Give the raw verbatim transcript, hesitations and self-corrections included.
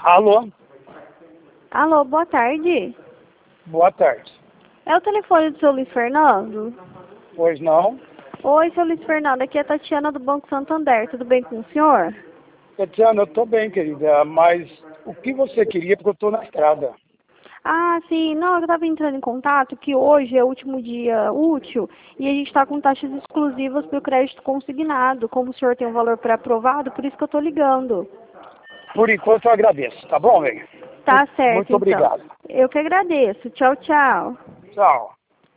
Alô? Alô, boa tarde. Boa tarde. É o telefone do seu Luiz Fernando? Pois não? Oi, seu Luiz Fernando, aqui é a Tatiana do Banco Santander, tudo bem com o senhor? Tatiana, eu estou bem, querida, mas o que você queria, porque eu estou na estrada. Ah, sim, não, eu estava entrando em contato que hoje é o último dia útil e a gente está com taxas exclusivas para o crédito consignado. Como o senhor tem um valor pré-aprovado, por isso que eu estou ligando. Por enquanto eu agradeço, tá bom, velho? Tá Muito, certo, muito então. obrigado. Eu que agradeço. Tchau, tchau. Tchau.